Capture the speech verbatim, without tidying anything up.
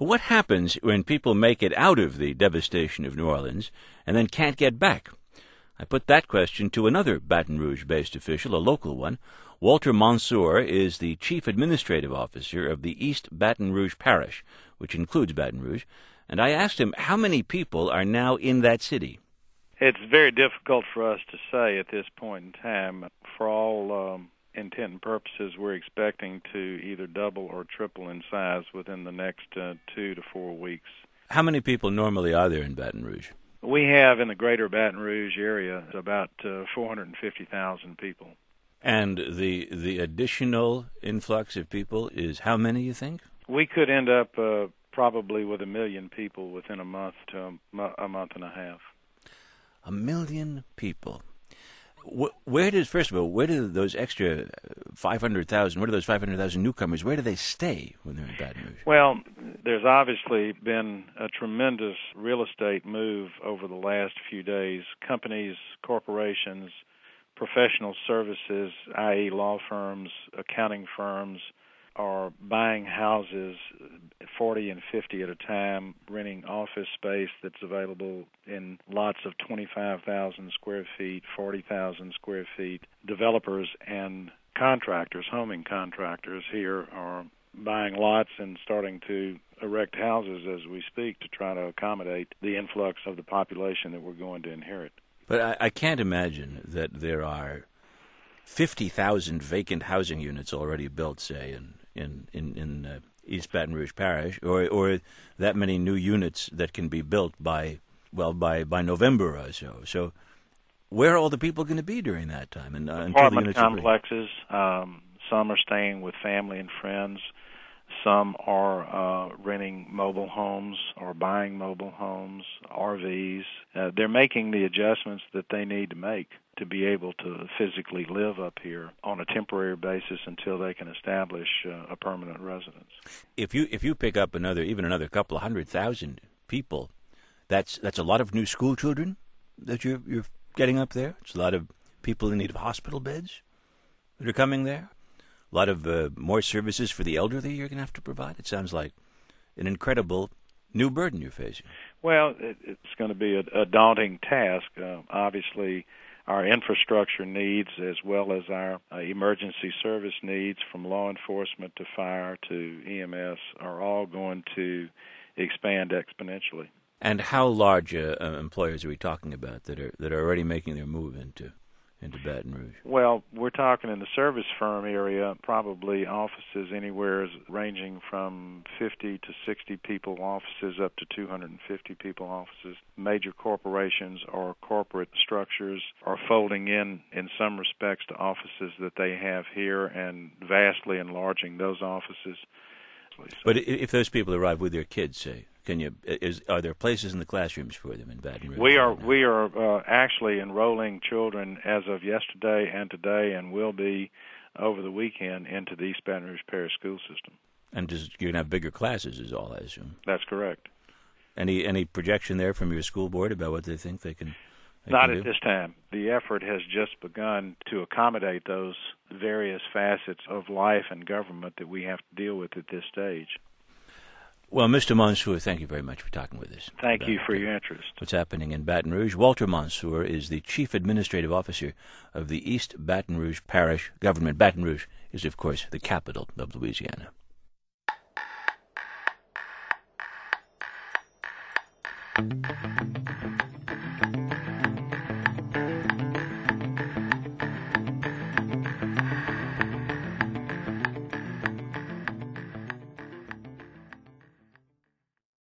What happens when people make it out of the devastation of New Orleans and then can't get back? I put that question to another Baton Rouge-based official, a local one. Walter Mansour is the Chief Administrative Officer of the East Baton Rouge Parish, which includes Baton Rouge, and I asked him how many people are now in that city. It's very difficult for us to say at this point in time. For all um, intent and purposes, we're expecting to either double or triple in size within the next uh, two to four weeks. How many people normally are there in Baton Rouge? We have in the greater Baton Rouge area about uh, four hundred fifty thousand people. And the the additional influx of people is how many, you think? We could end up uh, probably with a million people within a month to a, mo- a month and a half. A million people. Where does, first of all, where do those extra five hundred thousand, where do those five hundred thousand newcomers, where do they stay when they're in Baton Rouge? Well, there's obviously been a tremendous real estate move over the last few days. Companies, corporations, professional services, that is law firms, accounting firms, are buying houses forty and fifty at a time, renting office space that's available in lots of twenty-five thousand square feet, forty thousand square feet. Developers and contractors, homing contractors here, are buying lots and starting to erect houses as we speak to try to accommodate the influx of the population that we're going to inherit. But I, I can't imagine that there are fifty thousand vacant housing units already built, say, in in in, in uh, East Baton Rouge Parish, or or that many new units that can be built by well by, by November or so. So, where are all the people going to be during that time? And uh, apartment until the units complexes. Um, some are staying with family and friends. Some are uh, renting mobile homes or buying mobile homes, R Vs. Uh, they're making the adjustments that they need to make to be able to physically live up here on a temporary basis until they can establish uh, a permanent residence. If you if you pick up another even another couple of hundred thousand people, that's that's a lot of new school children that you're you're getting up there. It's a lot of people in need of hospital beds that are coming there. A lot of uh, more services for the elderly you're going to have to provide. It sounds like an incredible new burden you're facing. Well, it, it's going to be a, a daunting task. Uh, obviously, our infrastructure needs as well as our uh, emergency service needs, from law enforcement to fire to E M S, are all going to expand exponentially. And how large uh, uh, employers are we talking about that are that are already making their move into into Baton Rouge? Well, we're talking in the service firm area, probably offices anywhere ranging from fifty to sixty people offices up to two hundred fifty people offices. Major corporations or corporate structures are folding in, in some respects, to offices that they have here and vastly enlarging those offices. But if those people arrive with their kids, say, Can you? Is are there places in the classrooms for them in Baton Rouge? We are we are uh, actually enrolling children as of yesterday and today, and will be over the weekend, into the East Baton Rouge Parish School System. And just, you're going to have bigger classes, is all I assume. That's correct. Any any projection there from your school board about what they think they can? They Not can at do? this time. The effort has just begun to accommodate those various facets of life and government that we have to deal with at this stage. Well, Mister Mansour, thank you very much for talking with us. Thank you for your interest. What's happening in Baton Rouge. Walter Mansour is the Chief Administrative Officer of the East Baton Rouge Parish Government. Baton Rouge is, of course, the capital of Louisiana. Thank you.